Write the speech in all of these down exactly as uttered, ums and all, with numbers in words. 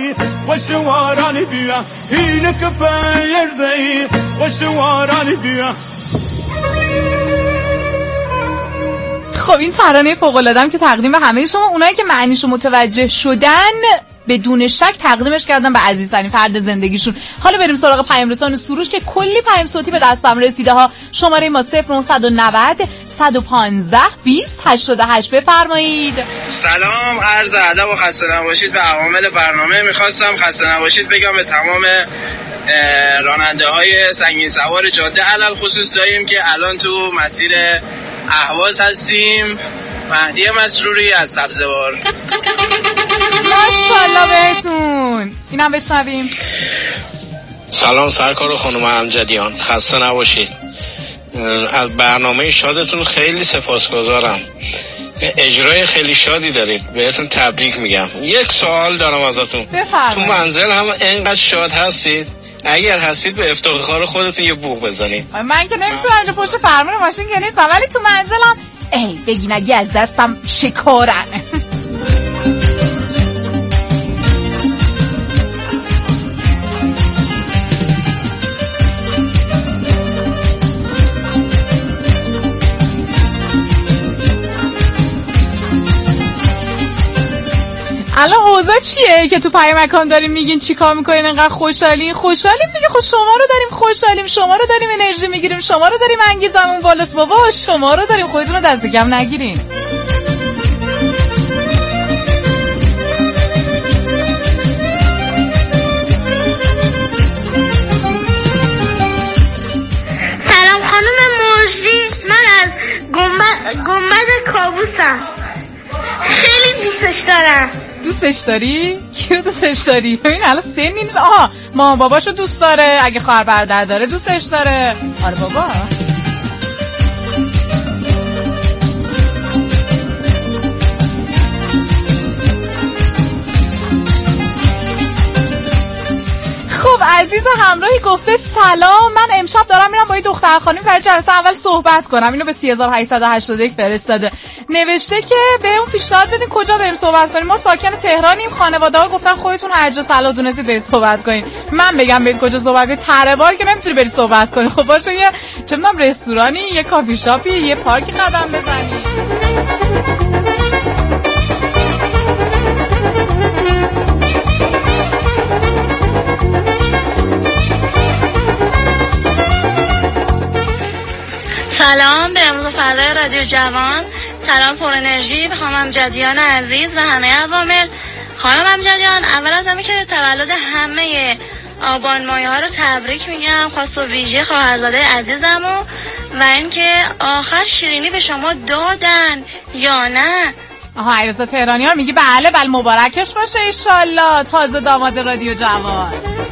وشوارانی بیا هینه کفایر زی وشوارانی بیا. خب این ترانه فوق‌العاده‌ام که تقدیم به همه شما اونایی که معنیشو متوجه شدن بدون شک تقدیمش کردن به عزیزترین فرد زندگیشون. حالا بریم سراغ پیام رسان سروش که کلی پیام صوتی به دستم رسیده ها. شماره ما صفر نه نه صفر صد و پانزده بیست هشتاد و هشت بفرمایید. سلام، عرض ادب و خسته نباشید به عوامل برنامه. میخواستم خسته نباشید بگم به تمام راننده های سنگین سوار جاده، علل خصوص داریم که الان تو مسیر اهواز هستیم. مهدی مسروری از سبزوار. ماشاءالله بهتون. اینم بشنویم. سلام سرکار خانم امجدیان، خسته نباشید. از برنامه شادتون خیلی سپاسگزارم. اجرای خیلی شادی دارید، بهتون تبریک میگم. یک سوال دارم ازتون. بفرمایید. تو منزل هم اینقدر شاد هستید؟ اگر هستید به افتخار خودتون یه بوق بزنید. من که نمیتونم اینجا پشت فرمان ماشین که نیستم، ولی تو منزلم ای بگین اگه از دستم شکارن. الان اوضاع چیه که تو پیام مکان داریم میگین چی کار میکنین انقدر خوشحالین؟ خوشحالیم دیگه. خب شما رو داریم خوشحالیم، شما رو داریم انرژی میگیریم، شما رو داریم انگیزمون بالاست. بابا شما رو داریم، خودتون رو دست کم نگیرین. سلام خانم مرجی، من از گنبد گنبد کابوسم. خیلی دوستش دارم. دوستش داری؟ کیو دوستش داری؟ ببین الان سنی نیست. آها مامان باباشو دوست داره، اگه خواهر برادر داره دوستش داره. آره بابا. خب عزیز همراهی گفته سلام، من امشب دارم میرم با این دختر خانم برای جلسه اول صحبت کنم. اینو به سه هزار و هشتصد و هشتاد و یک فرستاده. نوشته که به اون پیشنهاد بدین کجا بریم صحبت کنیم. ما ساکن تهرانیم، خانواده ها گفتن خودتون هر جا صلاح دونستید برید صحبت کنین. من بگم برید کجا صحبت کنید؟ تره‌بار که نمیتونی بری صحبت کنی. خب باشه یه چه میدونم رستورانی، یه کافی شاپی، یه پارکی قدم بزنی. سلام به امروز فردای رادیو جوان. سلام پر انرژی به خانم امجدیان عزیز و همه عوامل. خانم امجدیان، اول از همه که تولد همه آبان مایه ها رو تبریک میگم، خاص و ویژه خواهرزاده عزیزمو، و اینکه آخر شیرینی به شما دادن یا نه؟ آها علیرضا تهرانی ها میگی بله بله مبارکش باشه انشالله تازه داماد رادیو جوان.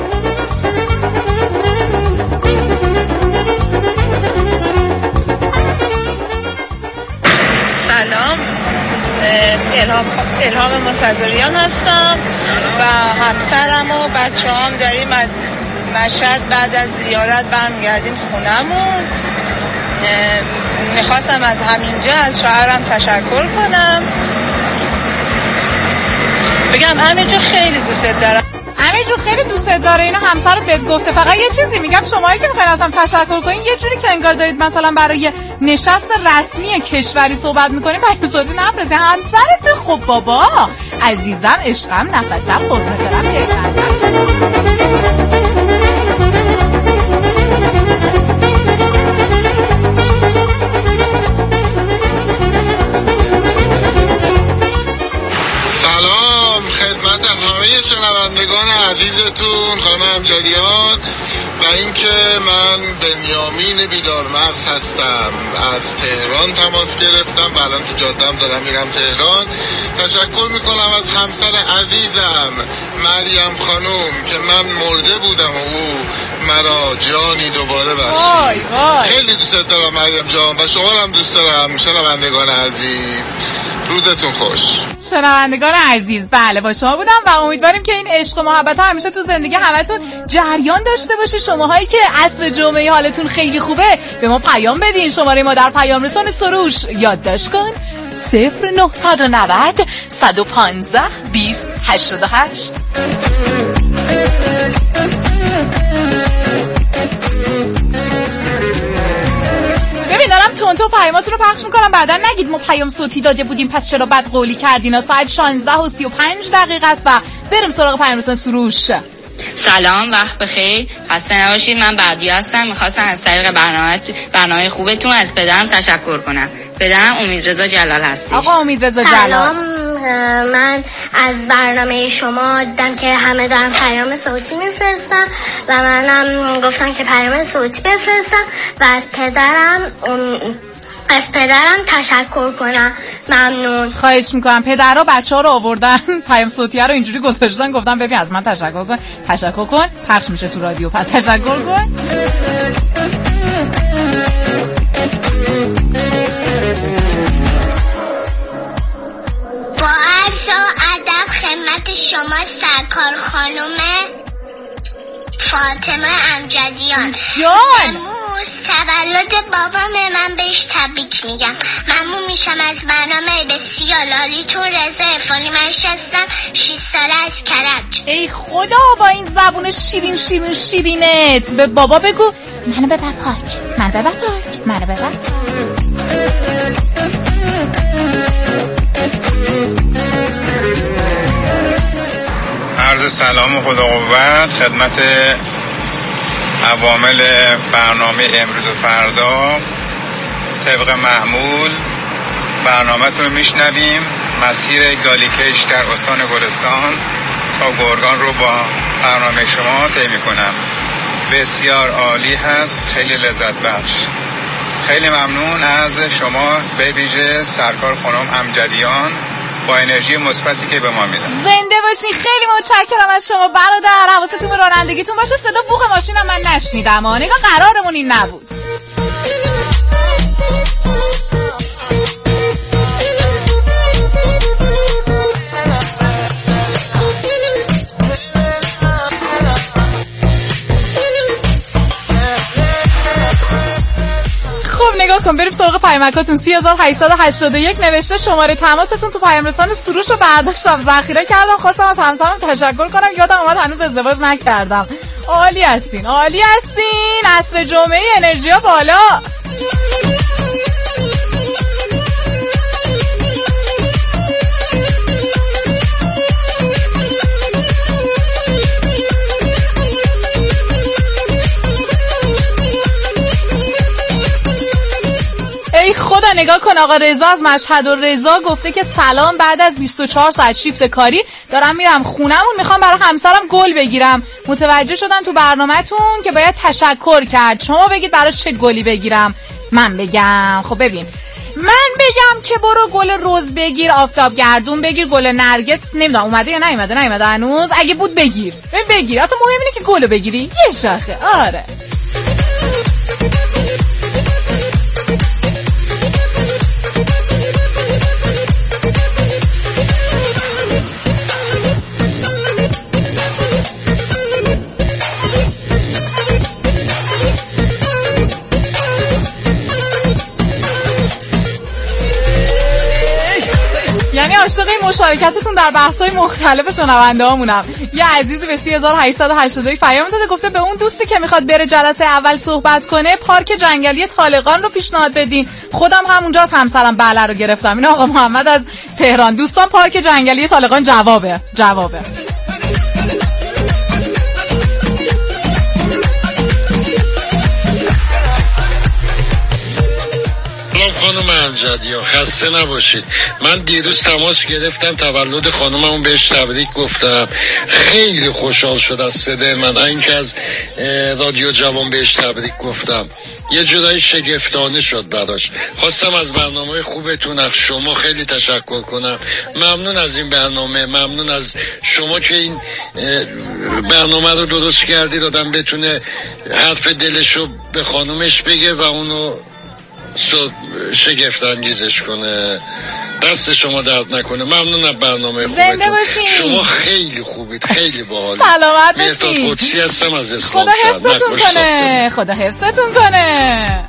سلام، الهام الهام منتظریان هستم و همسرم و بچه هم داریم از مشهد بعد از زیارت برمیگردیم خونمون. میخواستم از همینجا از شوهرم تشکر کنم، بگم همینجا خیلی دوست دارم. همینجور خیلی دوست داره. اینو همسرت بهت گفته؟ فقط یه چیزی میگم، شمایی که میخواین ازم تشکر کنین یه جوری که انگار دارید مثلا برای نشست رسمی کشوری صحبت میکنین پیام صوتی نفرستین. همسرت خب بابا عزیزم عشقم نفسم قربونت برم پیغمبر. شنوندگان عزیزتون خانم امجدیان و اینکه من بنیامین بیدارمغز هستم، از تهران تماس گرفتم و الان تو جاده‌ام دارم میرم تهران. تشکر میکنم از همسر عزیزم مریم خانوم که من مرده بودم و او مرا جانی دوباره بخشید. خیلی دوست دارم مریم جان و شما هم دوست دارم شنوندگان عزیز. روزتون خوش. شنوندگان عزیز، بله با شما بودم و امیدواریم که این عشق و محبت ها همیشه تو زندگی همتون جریان داشته باشه. شماهایی که عصر جمعه حالتون خیلی خوبه به ما پیام بدین. شماره ما در پیام رسان سروش یادداشت کن صفر نه نه نه صد و پانزده بیست هشتاد و هشت. ببین دارم تونتو پیاماتون رو پخش میکنم، بعدا نگید ما پیام صوتی داده بودیم پس چرا بد قولی کردین. ساعت شانزده و سی و پنج دقیقه است و بریم سراغ پیام رسان سروش. سلام، وقت بخیر، خسته نباشید. من بردیا هستم. میخواستم از طریق برنامه برنامه خوبتون از پدرم تشکر کنم. پدرم امیدرضا جلال هستش. آقا امیدرضا جلال. سلام، من از برنامه شما دیدم که همه دارن پیام صوتی میفرستن و منم گفتم که پیام صوتی بفرستم و از پدرم از پدرم تشکر کنم. ممنون. خواهش میکنم. پدرها بچه ها رو آوردن پیام صوتی ها رو اینجوری گذاشتن، گفتم ببین از من تشکر کن تشکر کن پخش میشه تو رادیو، پس تشکر کن. با عرض و ادب خدمت شما سرکار خانم فاطمه امجدیان. امروز تولد بابام، من بهش تبریک میگم. ممنون میشم از برنامه بسیار عالیتون. رضا افانی منش هستم، شش ساله از کرج. ای خدا با این زبون شیرین شیرین شیرینت به بابا بگو منو ببر پاک، منو ببر پاک، منو ببر. عرض سلام و خدا قوت خدمت عوامل برنامه امروز و فردا. طبق معمول برنامه‌تون رو میشنویم. مسیر گالیکش در استان گلستان تا گرگان رو با برنامه شما طی می‌کنم. بسیار عالی هست، خیلی لذت بخش. خیلی ممنون از شما، به ویژه سرکار خانم امجدیان با انرژی مثبتی که به ما میدن. زنده باشین. خیلی متشکرم از شما برادر. حواستون به رانندگیتون باشه. صدا بوق ماشینم من نشنیدم. ها نگاه قرارمون این نبود. نگاه کن بریم سراغ پیامکاتون. سه هزار و هشتصد و هشتاد و یک نوشته شماره تماستون تو پیام رسان سروش رو برداشتم ذخیره کردم. خواستم از همسرم تشکر کنم، یادم اومد هنوز ازدواج نکردم. عالی هستین، عالی هستین. عصر جمعه انرژیا بالا. ای خدا نگاه کن، آقا رضا از مشهد و رضا گفته که سلام، بعد از بیست و چهار ساعت شیفت کاری دارم میرم خونمون، میخوام برای همسرم گل بگیرم. متوجه شدم تو برنامه‌تون که باید تشکر کرد. شما بگید برای چه گلی بگیرم؟ من بگم. خب ببین من بگم که برو گل رز بگیر، آفتاب گردون بگیر، گل نرگس. نمیدونم اومده یا نیومده، نیومده هنوز. اگه بود بگیر بگیر، اصلا مهم اینه که گل بگیری. یه شاخه. آره یعنی عاشق مشارکتتون در بحث‌های مختلف شنونده هامونم. یه عزیزی به سه هزار و هشتصد و هشتاد و یک پیام داده، گفته به اون دوستی که میخواد بره جلسه اول صحبت کنه پارک جنگلی طالقان رو پیشنهاد بدین. خودم همونجا از همسرم بله رو گرفتم. این آقا محمد از تهران. دوستان پارک جنگلی طالقان جوابه جوابه خانم امجدیان خسته نباشید. من دیروز تماس گرفتم، تولد خانممون بهش تبریک گفتم. خیلی خوشحال شد از صدای من، اینکه از رادیو جوان بهش تبریک گفتم. یه جورایی شگفتانه شد براش. خواستم از برنامه خوبتون از شما خیلی تشکر کنم. ممنون از این برنامه، ممنون از شما که این برنامه رو درست کردید آدم بتونه حرف دلشو به خانومش بگه و اونو شگفت انگیزش کنه. دست شما درد نکنه. ممنون از برنامه زنده خوبتون. باشین. شما خیلی خوبید، خیلی باحالید. سلامت مهرداد باشین. قدسی هستم از اسلام. خدا حفظتون کنه. خدا حفظتون کنه.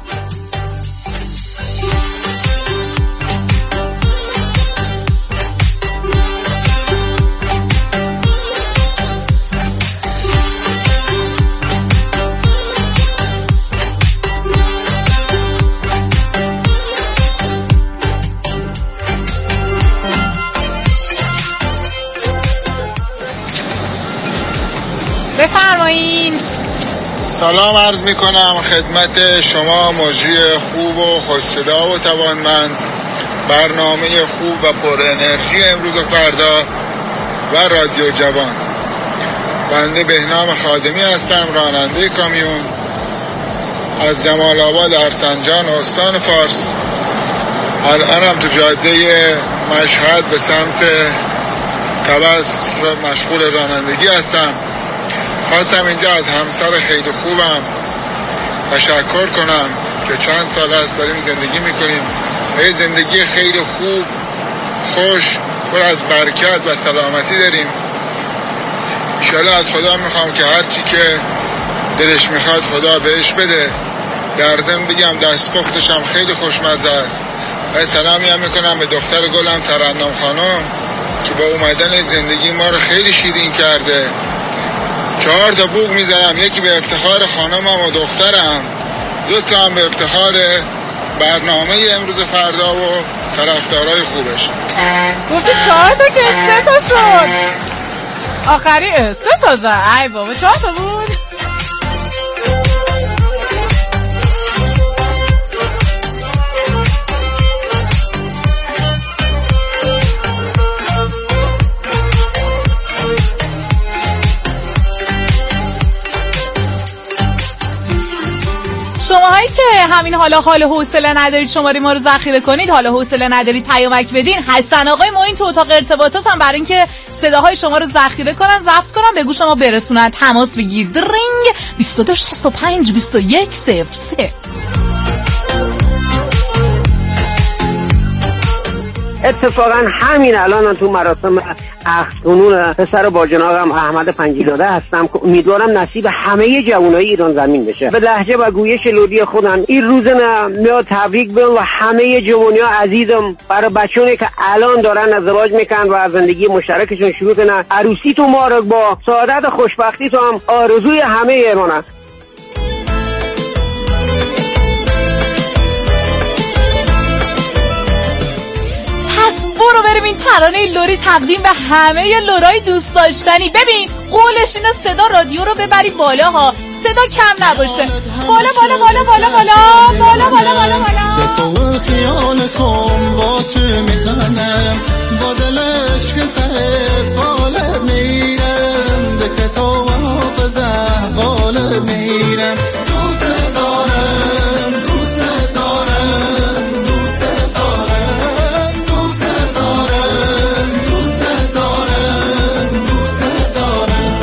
بفرمایین. سلام عرض می کنم خدمت شما مجری خوب و خوش‌صدا و توانمند. برنامه خوب و پر انرژی امروز و فردا و رادیو جوان. بنده بهنام خادمی هستم، راننده کامیون از جمال آباد ارسنجان استان فارس. الانم تو جاده مشهد به سمت طبس مشغول رانندگی هستم. خواستم اینجا از همسر خیلی خوبم تشکر کنم که چند سال است داریم زندگی میکنیم. یه زندگی خیلی خوب، خوش، پر از برکت و سلامتی داریم. انشالله از خدا میخوام که هرچی که دلش میخواد خدا بهش بده. در ضمن بگم دستپختش هم خیلی خوشمزه است. و سلامی هم میکنم به دختر گلم ترنم خانم که با اومدن زندگی ما رو خیلی شیرین کرده. چهار تا بوق میذارم، یکی به افتخار خانمم و دخترم، دو تا هم به افتخار برنامه امروز فردا و طرفدارای خوبش. گفتی چهار تا که سه تا شد آخری. سه تا زد. ای بابا چهار تا بود. شماهایی که همین حالا حال حوصله ندارید شماره ما رو ذخیره کنید، حالا حوصله ندارید پیامک بدین، حسن آقای ما این تو اتاق ارتباطات هم برای اینکه صداهای شما رو ذخیره کنن، ضبط کنن، به گوش شما برسونن. تماس بگیرید. رینگ بیست و دو شصت و پنج بیست و یک صفر سه. اتفاقا همین الان تو مراسم عقد کنون پسر با جنابم احمد پنجیزاده هستم که امیدوارم نصیب همه جوانای ایران زمین بشه. به لهجه و گویش لودی خودم این روز میاد تبریک بگم و همه جوانیا عزیزم برای بچه‌ای که الان دارن ازدواج میکنن و زندگی مشترکشون شروع کنن، عروسی تو مبارک با سعادت و خوشبختی تو هم آرزوی همه ایرانه. برو بریم این ترانه لوری تقدیم به همه لورای دوست داشتنی. ببین قولش اینو صدا رادیو رو ببری بالا ها، صدا کم نباشه. بالا بالا بالا بالا بالا بالا بالا بالا بالا. به خیال خون با تو میخنم، با دلش که سه بالت میرم، به کتاب حافظه بالت میرم. دوست دارم دوست دارم دوست دارم دوست دارم دوست دارم دوست دارم.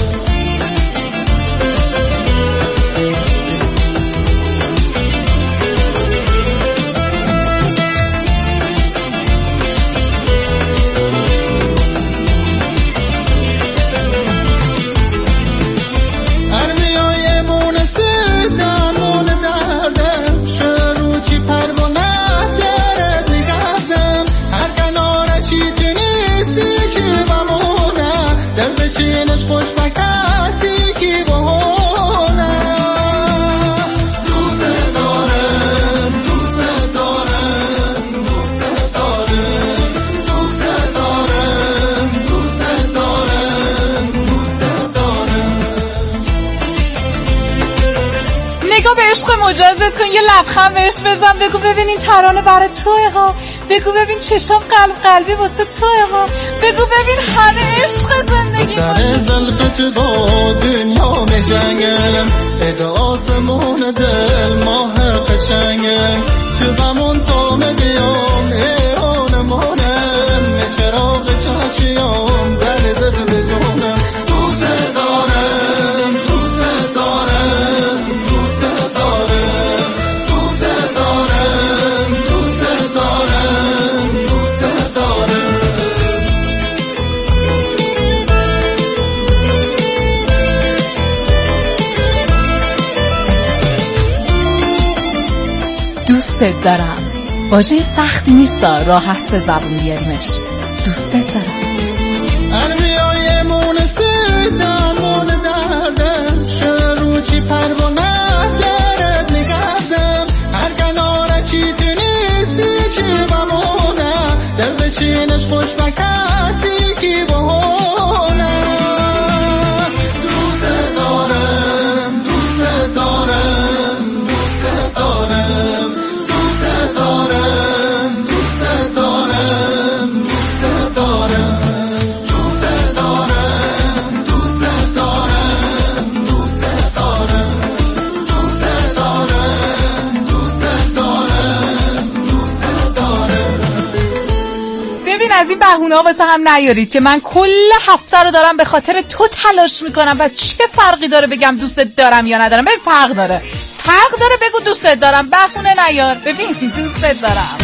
مجازت کن، یه لبخند بهش بزن، بگو ببین این ترانه برای توه ها، بگو ببین چشم قلب قلبی واسه توه ها، بگو ببین همه عشق زندگی سر زلف تو با دنیا می جنگم، اده آسمون دل ماه قشنگم، تو بمون تا می بیام ایرانمونم، چراغ چاچیام دردت بدونم. دوست دارم دوست دارم دوست دارم دوست دارم دوست دارم دوست دوستت دارم. واژه سختی نیست، راحت به زبون بیاریمش. دوستت دارم. الویای مونسی درمون دردم، شروعی پروانه درد میگردم. هر کناره چی تونیستی که بمونه، دل بچینش خوش بکسی که بهونه. دوست دارم، دوست دارم، دوست دارم، دوست دارم، دوست دارم، دوست دارم. از این بهونه ها واسه هم نیارید که من کل هفته رو دارم به خاطر تو تلاش میکنم و چه فرقی داره بگم دوستت دارم یا ندارم. ببین فرق داره، فرق داره. بگو دوستت دارم، بهونه نیار. ببین دوستت دارم.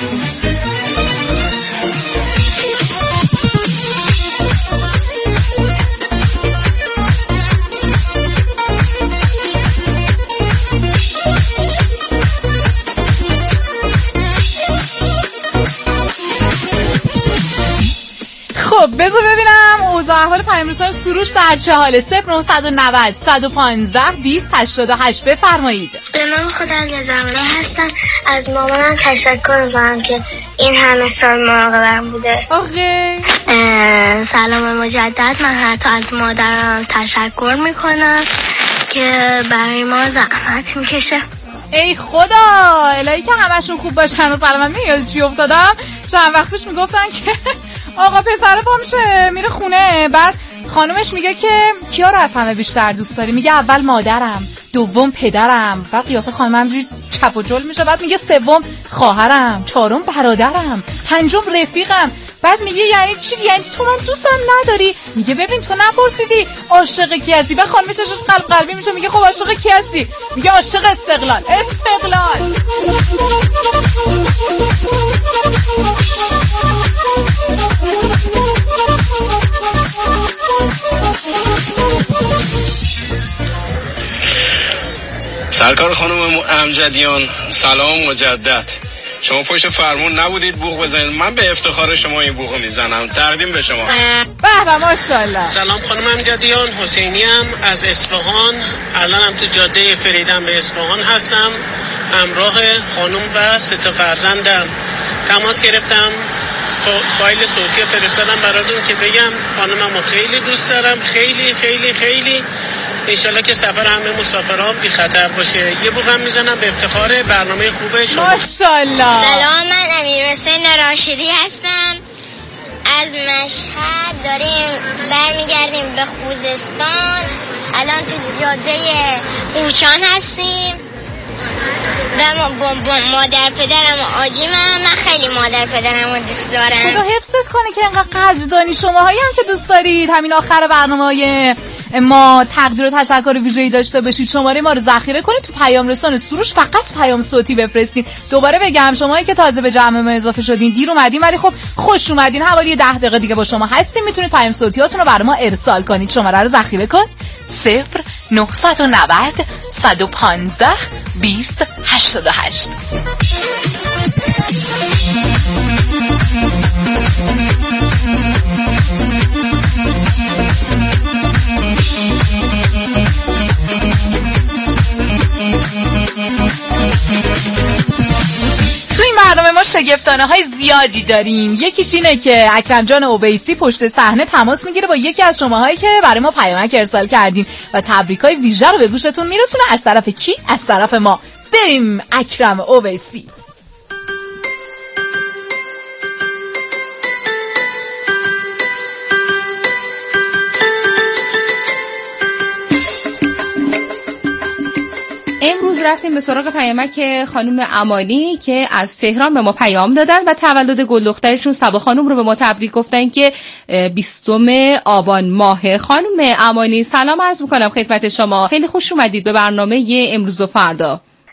خب بذار ببینم اوضاع احوال پیام رسان سروش در چه حاله. صفر نه نه صفر صد و پانزده بیست هشتاد و هشت بفرمایید. به من خودم نظامی هستم. از مامانم تشکر میکنم که این همه سال مراقبم بوده. آخه سلام مجدد. من حتی از مادرم تشکر میکنم که برای ما زحمت میکشه. ای خدا الهی که همشون خوب باشن و سلامت. میاد چی افتادم چند وقت پیش میگفتن که آقا پسر پا میشه میره خونه، بعد خانومش میگه که کیا رو از همه بیشتر دوست داری؟ میگه اول مادرم، دوم پدرم. بعد قیافه خانم همجوری چپ و جل میشه. بعد میگه سوم خواهرم، چهارم برادرم، پنجم رفیقم. بعد میگه یعنی چی؟ یعنی تو من دوستم نداری؟ میگه ببین تو نپرسیدی عاشق کی هستی؟ بعد خانم چشش قلب قلبی میشه. میگه خب عاشق کی هستی؟ میگه عاشق استقلال. استقلال. سرکار خانم امجدیان سلام مجدد. شما پشت فرمون نبودید بوق بزنید، من به افتخار شما این بوقو میزنم. تقدیم به شما. به به ماشاءالله. سلام خانم امجدیان، حسینی ام از اصفهان. الانم تو جاده فریدم به اصفهان هستم، همراه خانم و سه تا فرزندم. تماس گرفتم، فایل صوتی فرستادم براتون که بگم خانممو خیلی دوست دارم، خیلی خیلی خیلی. انشالله که سفر همه مسافرها بی خطر باشه. یه بوقم میزنم به افتخار برنامه خوب شما. ماشاءالله. سلام، من امیر حسین راشدی هستم. از مشهد داریم برمیگردیم به خوزستان. الان تو جاده قوچان هستیم و مادر پدرم و آجیم هم. من خیلی مادر پدرم رو دوست دارم. خدا حفظت کنه که اینقدر قدردانی. شماهایی هم که دوست دارید همین آخر برنامه‌های ما تقدیر و تشکر ویژه‌ای داشته باشید، شماره ما رو ذخیره کنید تو پیام رسان سروش، فقط پیام صوتی بفرستین. دوباره بگم شماهایی که تازه به جمع ما اضافه شدین دیر اومدین ولی خب خوش اومدین، حوالی ده دقیقه دیگه با شما هستیم، میتونید پیام صوتیاتون رو برای ما ارسال کنید. شماره رو ذخیره کن صفر نه نه صفر صد و پانزده بیست هشتاد و هشت. تو این برنامه ما شگفتانه های زیادی داریم. یکیش اینه که اکرم جان اویسی پشت صحنه تماس میگیره با یکی از شماهایی که برای ما پیامک ارسال کردین و تبریکای ویژه رو به گوشتون میرسونه. از طرف کی؟ از طرف ما. بریم اکرم اویسی. امروز رفتیم به سراغ پیامک خانم امانی که از تهران به ما پیام دادن و تولد گل دخترشون صبا خانم رو به ما تبریک گفتن که بیستم آبان ماه. خانم امانی سلام عرض میکنم خدمت شما، خیلی خوش اومدید به برنامه امروز و فردا.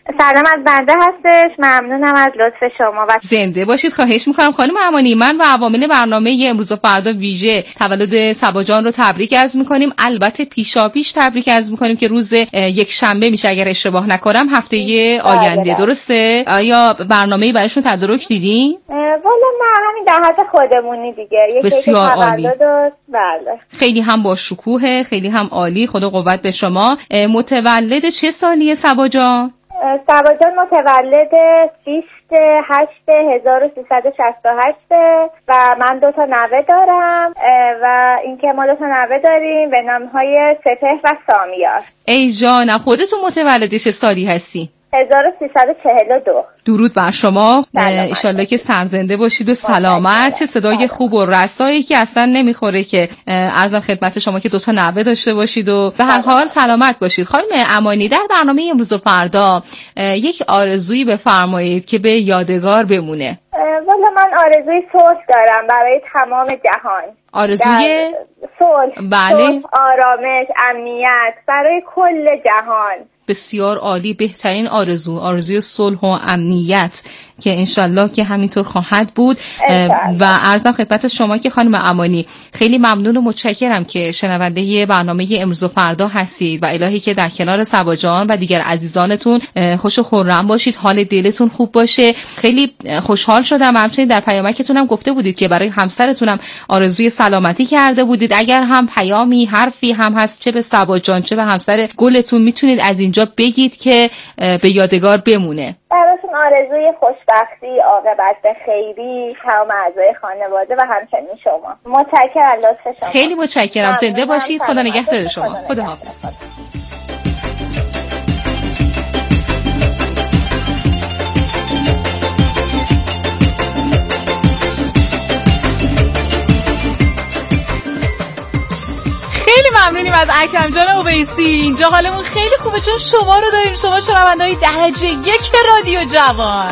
سلام از بنده هستش. ممنونم از لطف شما و زنده باشید. خواهش میکنم خانم امانی. من و عوامل برنامه امروز و فردا ویژه تولد صبا جان رو تبریک عرض میکنیم. البته پیشا پیش تبریک عرض میکنیم که روز یک شنبه میشه اگر اشتباه نکنم، هفته آینده. درسته؟ آیا برنامه‌ای براشون تدارک دیدین؟ والا نه، همین در حد خودمونی دیگه. یک بسیار عالی. بله. خیلی هم با شکوه، خیلی هم عالی. خدا قوت به شما. متولد چه سالیه صبا جان؟ صبا جان متولد بیست هشت هزار و سیصد و شصت و هشت و من دو تا نوه دارم و اینکه ما دو تا نوه داریم به نامهای سپهر و سامیار. ای جانم، خودتون متولد چه سالی هستی؟ هزار و سیصد و چهل و دو. درود بر شما. انشالله که سرزنده باشید و سلامت. چه صدای خوب و رسایی که اصلا نمیخوره که عرضم خدمت شما که دوتا نوه داشته باشید و به هر حال سلامت باشید. خانم امانی، در برنامه امروز و فردا یک آرزویی بفرمایید که به یادگار بمونه. والا من آرزوی صلح دارم برای تمام جهان. آرزوی صلح، بله، صلح، آرامش، امنیت برای کل جهان. بسیار عالی. بهترین آرزو، آرزوی صلح و امنیت که انشالله که همینطور خواهد بود. و عرضم خدمت شما که خانم امانی خیلی ممنون و متشکرم که شنونده برنامه امروز و فردا هستید و الهی که در کنار صبا جان و دیگر عزیزانتون خوش و خرم باشید، حال دلتون خوب باشه. خیلی خوشحال شدم. همچنین در پیامکتون هم گفته بودید که برای همسرتونم آرزوی سلامتی کرده بودید. اگر هم پیامی، حرفی هم هست چه به صبا جان چه به همسر گلتون، میتونید از اینجا بگید که به یادگار بمونه. براشون آرزوی خوشبختی، عاقبت به خیری تمام اعضای خانواده و همچنین شما. متشکرم لطف شما. خیلی متشکرم. زنده باشید. خدا نگهدار شما. خدا حافظ. خیلی ممنونیم از اکرم جان اویسی. اینجا حالمون خیلی خوبه چون شما رو داریم، شما شنونده‌های درجه یک رادیو جوان.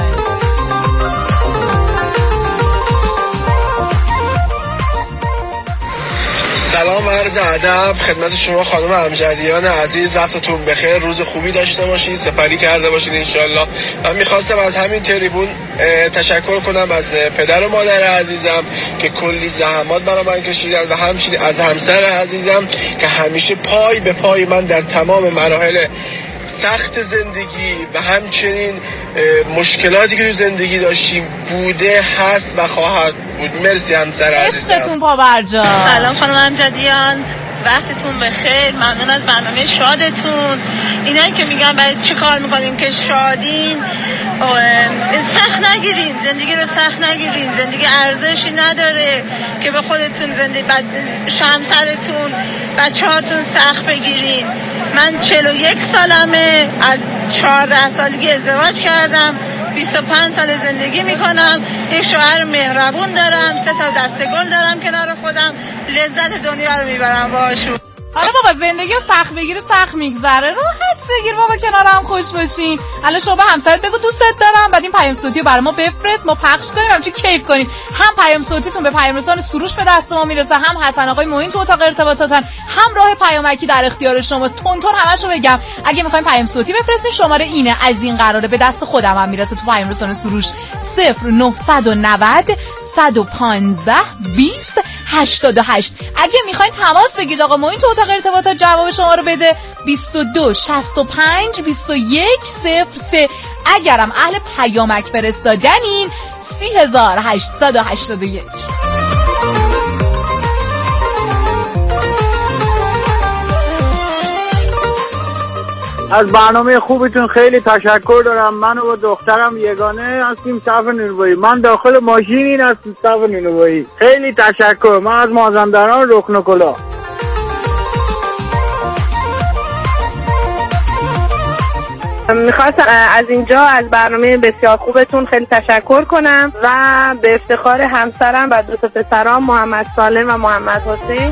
سلام، عرض ادب خدمت شما خانم امجدیان عزیز. وقتتون بخیر، روز خوبی داشته باشین، سپری کرده باشین انشالله. من میخواستم از همین تریبون تشکر کنم از پدر و مادر عزیزم که کلی زحمات برای من کشیدن و همچنین از همسر عزیزم که همیشه پای به پای من در تمام مراحل سخت زندگی و همچنین مشکلاتی که تو زندگی داشتیم بوده، هست و خواهد بود. مرسی همسر عزیزم. عشقتون پابرجا. سلام خانم امجدیان، وقتتون بخیر. ممنون از برنامه شادتون. اینایی که میگن برای چه کار میکنین که شادین، سخت نگیرین، زندگی رو سخت نگیرین. زندگی ارزشی نداره که به خودتون، زندگی همسرتون، بچه هاتون سخت بگیرین. من چهل و یک سالمه، از چهارده سالگی ازدواج کردم، بیست و پنج سال زندگی میکنم، یک شوهر مهربون دارم، سه تا دسته گل دارم کنار خودم، لذت دنیا رو میبرم باهاشون. حالا بابا زندگی رو سخت بگیره سخت میگذره، راحت بگیر بابا، کنار هم خوش باشین. الان شما به همسرت بگو دوست دارم، بعد این پیام صوتی رو برای ما بفرست، ما پخش کنیم، همچین کیف کنیم. هم پیام صوتیتون به پیام رسان سروش به دست ما میرسه، هم حسن آقای معین تو اتاق ارتباطاتن، هم راه پیامکی در اختیار شماست. تونتون همشو بگم، اگه میخواین پیام صوتی بفرستین شماره اینه، از این قراره به دست خودم هم میرسه تو پیام رسان سروش صفر نه نه صفر صد و پانزده بیست هشتاد و هشت. اگه میخواین تماس بگیرید آقا معین تو اتاق ارتباطات جواب شما رو بده بیست و دو شصت و پنج بیست و یک صفر سه. اگرم اهل پیامک فرستادنین سی هزار هشتصد و هشتاد و یک. از برنامه خوبتون خیلی تشکر دارم. من و دخترم یگانه هستیم صف نونوایی. من داخل ماشینین هستم صف نونوایی. خیلی تشکر. من از مازندران رکن کلا. میخواستم از اینجا از برنامه بسیار خوبتون خیلی تشکر کنم و به افتخار همسرم و دو تا پسرام محمد سالم و محمد حسین.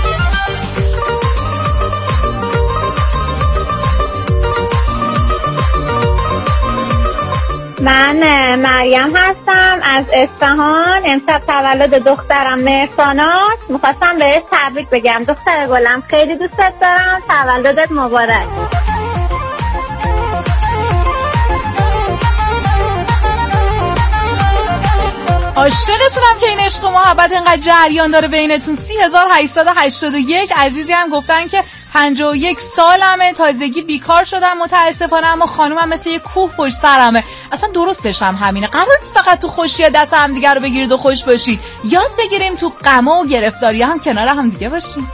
من مریم هستم از اصفهان. امشب تولد دخترم مهرساناست. میخواستم بهش تبریک بگم. دختر گلم خیلی دوستت دارم، تولدت مبارک. عاشقتونم که این عشق و محبت اینقدر جریان داره بینتون. سه هزار و هشتصد و هشتاد و یک عزیزی هم گفتن که پنجاه و یک سالمه، تازگی بیکار شدم متاسفانه، اما خانومم مثل یه کوه پشت سرمه. اصلا درستش هم همینه، قرار نیست فقط تو خوشی دست هم دیگه رو بگیرید و خوش باشید، یاد بگیریم تو غم و گرفتاری هم کنار هم دیگه باشیم.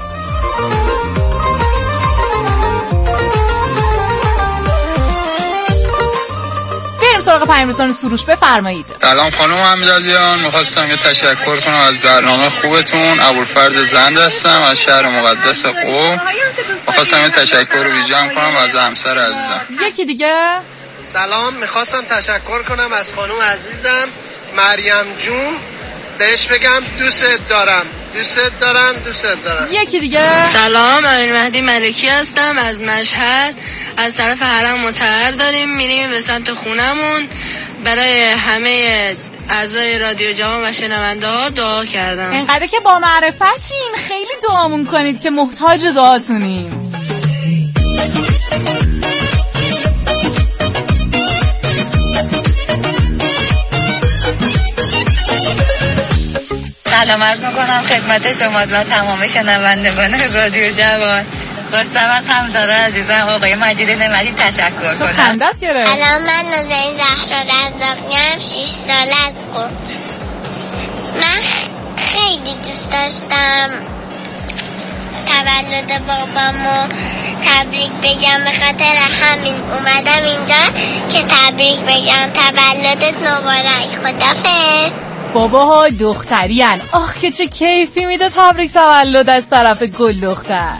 سراغ پیام‌رسان سروش بفرمایید. سلام خانم امیرعلیان، می‌خواستم یه تشکر کنم از برنامه خوبتون. ابوالفرز زند هستم از شهر مقدس قم. می‌خواستم یه تشکر رو ویژه‌ام کنم از همسر عزیزم. یکی دیگه. سلام، می‌خواستم تشکر کنم از خانم عزیزم مریم جون، بهش بگم دوست دارم دوست دارم دوست دارم. یکی دیگه. سلام، امیر مهدی ملکی هستم از مشهد. از طرف حرم مطهر داریم میریم به سمت خونمون. برای همه اعضای رادیو جوان و شنونده ها دعا کردم. اینقدر که با معرفتین، خیلی دعامون کنید که محتاج دعاتونیم. سلام عرض میکنم خدمت شما و تمام شنوندگان رادیو جوان. خواستم از همزاره عزیزم آقای مجید نعمتی تشکر کنم. خندت گرفت. الان من نازنین زهرا رزاقی‌ام، شش ساله از قم. من خیلی دوست داشتم تولد بابامو تبریک بگم، به خاطر همین اومدم اینجا که تبریک بگم. تولدت مبارک. خدافظ. باباها دخترین، آخ که چه کیفی میده تبریک تولد از طرف گل دختر.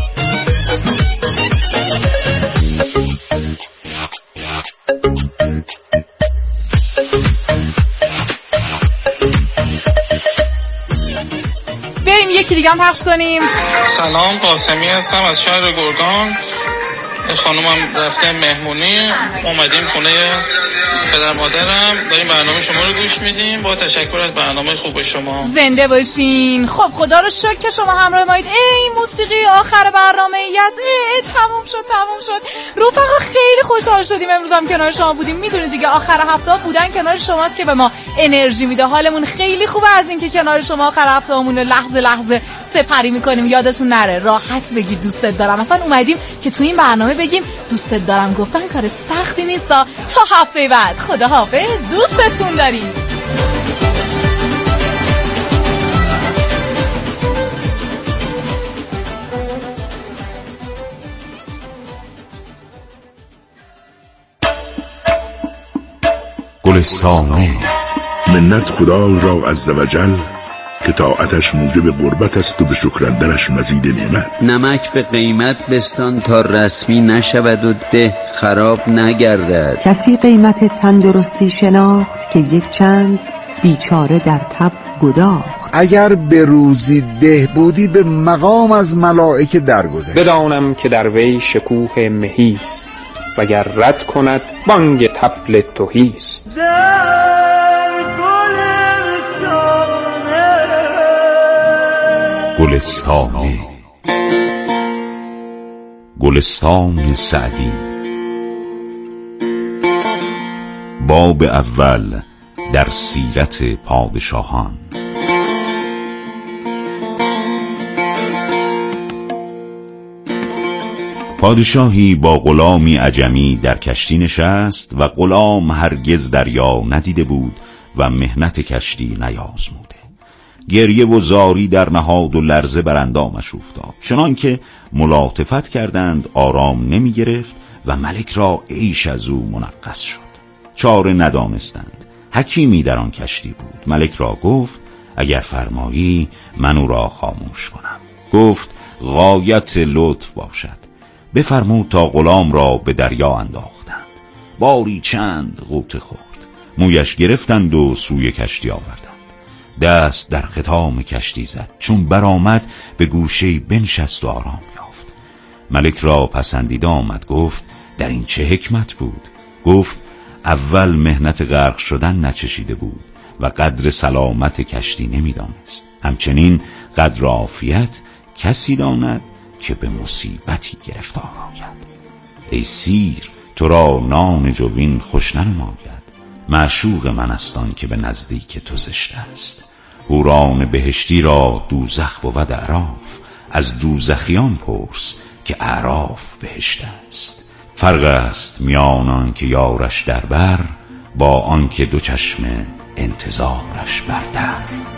بریم یکی دیگه هم پخش کنیم. سلام، قاسمی هستم از شهر گرگان. خانومم رفته مهمونی، اومدیم خونه پدر مادرم، داریم برنامه شما رو گوش میدیم. با تشکر از برنامه خوب شما، زنده باشین. خب خدا رو شکر که شما همراه مایید. ای موسیقی آخر برنامه ای از ای, ای تموم شد تموم شد رفقا، خیلی خوشحال شدیم امروز هم کنار شما بودیم. میدونید دیگه آخر هفته بودن کنار شماست که به ما انرژی میده، حالمون خیلی خوبه از اینکه کنار شما آخر هفته همون لحظه لحظه سپری میکنیم. یادتون نره راحت بگید دوستت دارم. مثلا اومدیم که تو این برنامه بگیم دوستت دارم گفتن کار سختی نیست. تا هفته بعد خدا حافظ، دوستتون داریم. گلستانه. منت خدا را عز و جل که طاعتش موجب قربت است و به شکرندرش مزید نعمت. نمک به قیمت بستان تا رسمی نشود و ده خراب نگردد. کسی قیمت تندرستی شناخت که یک چند بیچاره در تب گداخت. اگر به روزی ده بودی به مقام از ملائکه درگذشت. بدانم که در وی شکوه مهیست وگر رد کند بانگ طبل تهیست. گلستانه. گلستان سعدی. باب اول در سیرت پادشاهان. پادشاهی با غلامی عجمی در کشتی نشست و غلام هرگز دریا ندیده بود و مهنت کشتی نیازموده. گریه و زاری در نهاد و لرزه بر اندامش افتاد، چنان که ملاطفت کردند آرام نمی گرفت و ملک را عیش از او منقص شد. چاره ندانستند. حکیمی در آن کشتی بود. ملک را گفت اگر فرمایی من او را خاموش کنم. گفت غایت لطف باشد. بفرمود تا غلام را به دریا انداختند. باری چند غوطه خورد. مویش گرفتند و سوی کشتی آوردند. دست در ختام کشتی زد. چون برآمد به گوشه بنشست و آرام یافت. ملک را پسندیده آمد. گفت در این چه حکمت بود؟ گفت اول مهنت غرق شدن نچشیده بود و قدر سلامت کشتی نمیدانست. همچنین قدر عافیت کسی داند که به مصیبتی گرفتار آید. ای سیر، تو را نان جوین خوش ننماید. معشوق من است آن که به نزدیک تو زشت است. حوران بهشتی را دوزخ بود اعراف، از دوزخیان پرس که اعراف بهشت است. فرق است میان آن که یارش در بر با آن که دو چشم انتظارش بر در.